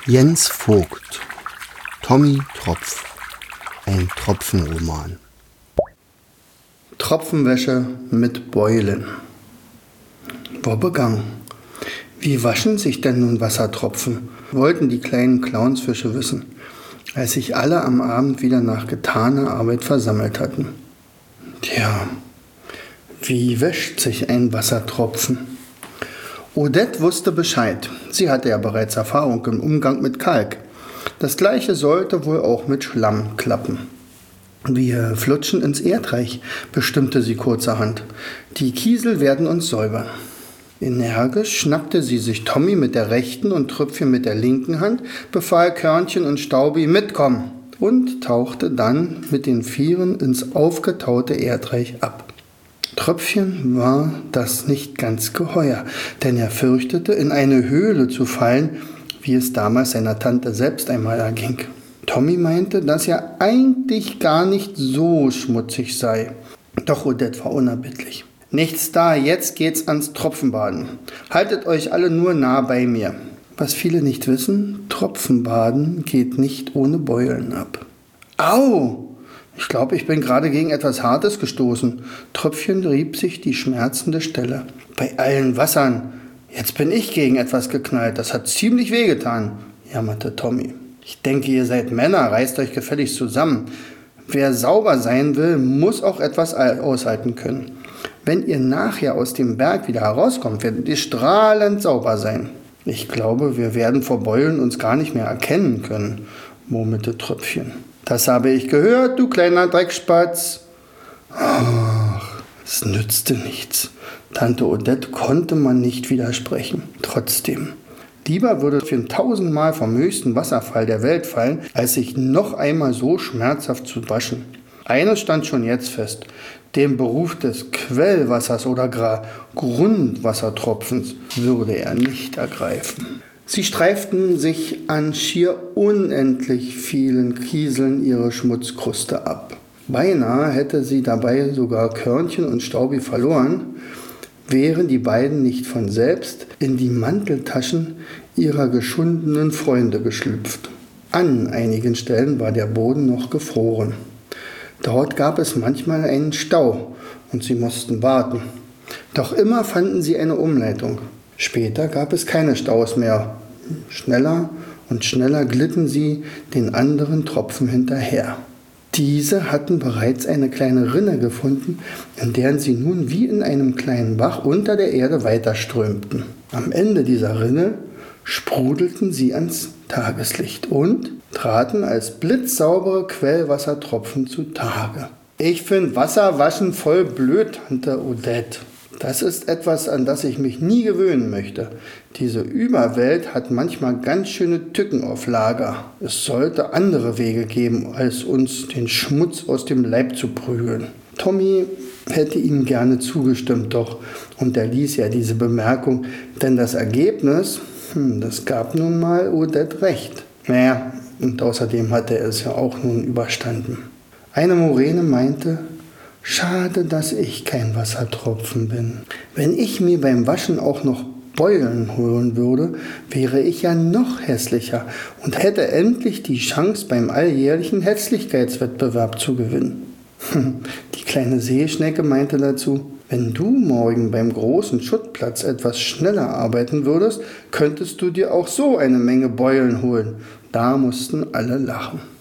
Jens Vogt, Tommy Tropf, ein Tropfenroman. Tropfenwäsche mit Beulen. Wobbegang. Wie waschen sich denn nun Wassertropfen? Wollten die kleinen Clownsfische wissen, als sich alle am Abend wieder nach getaner Arbeit versammelt hatten. Tja, wie wäscht sich ein Wassertropfen? Odette wusste Bescheid. Sie hatte ja bereits Erfahrung im Umgang mit Kalk. Das Gleiche sollte wohl auch mit Schlamm klappen. Wir flutschen ins Erdreich, bestimmte sie kurzerhand. Die Kiesel werden uns säubern. Energisch schnappte sie sich Tommy mit der rechten und Tröpfchen mit der linken Hand, befahl Körnchen und Staubi mitkommen und tauchte dann mit den Vieren ins aufgetaute Erdreich ab. Tröpfchen war das nicht ganz geheuer, denn er fürchtete, in eine Höhle zu fallen, wie es damals seiner Tante selbst einmal erging. Tommy meinte, dass er eigentlich gar nicht so schmutzig sei. Doch Odette war unerbittlich. Nichts da, jetzt geht's ans Tropfenbaden. Haltet euch alle nur nah bei mir. Was viele nicht wissen, Tropfenbaden geht nicht ohne Beulen ab. Au! Ich glaube, ich bin gerade gegen etwas Hartes gestoßen. Tröpfchen rieb sich die schmerzende Stelle. Bei allen Wassern. Jetzt bin ich gegen etwas geknallt. Das hat ziemlich wehgetan, jammerte Tommy. Ich denke, ihr seid Männer, reißt euch gefälligst zusammen. Wer sauber sein will, muss auch etwas aushalten können. Wenn ihr nachher aus dem Berg wieder herauskommt, werdet ihr strahlend sauber sein. Ich glaube, wir werden vor Beulen uns gar nicht mehr erkennen können, murmelte Tröpfchen. Das habe ich gehört, du kleiner Dreckspatz. Ach, es nützte nichts. Tante Odette konnte man nicht widersprechen. Trotzdem, lieber würde für 1000-mal vom höchsten Wasserfall der Welt fallen, als sich noch einmal so schmerzhaft zu waschen. Eines stand schon jetzt fest. Den Beruf des Quellwassers oder gar Grundwassertropfens würde er nicht ergreifen. Sie streiften sich an schier unendlich vielen Kieseln ihre Schmutzkruste ab. Beinahe hätte sie dabei sogar Körnchen und Staubi verloren, wären die beiden nicht von selbst in die Manteltaschen ihrer geschundenen Freunde geschlüpft. An einigen Stellen war der Boden noch gefroren. Dort gab es manchmal einen Stau und sie mussten warten. Doch immer fanden sie eine Umleitung. Später gab es keine Staus mehr. Schneller und schneller glitten sie den anderen Tropfen hinterher. Diese hatten bereits eine kleine Rinne gefunden, in der sie nun wie in einem kleinen Bach unter der Erde weiterströmten. Am Ende dieser Rinne sprudelten sie ans Tageslicht und traten als blitzsaubere Quellwassertropfen zutage. Ich finde Wasserwaschen voll blöd, Tante Odette. Das ist etwas, an das ich mich nie gewöhnen möchte. Diese Überwelt hat manchmal ganz schöne Tücken auf Lager. Es sollte andere Wege geben, als uns den Schmutz aus dem Leib zu prügeln. Tommy hätte ihm gerne zugestimmt, doch unterließ ja diese Bemerkung, denn das Ergebnis, das gab nun mal Odette recht. Naja, und außerdem hatte er es ja auch nun überstanden. Eine Morene meinte, schade, dass ich kein Wassertropfen bin. Wenn ich mir beim Waschen auch noch Beulen holen würde, wäre ich ja noch hässlicher und hätte endlich die Chance, beim alljährlichen Hässlichkeitswettbewerb zu gewinnen. Die kleine Seeschnecke meinte dazu, wenn du morgen beim großen Schuttplatz etwas schneller arbeiten würdest, könntest du dir auch so eine Menge Beulen holen. Da mussten alle lachen.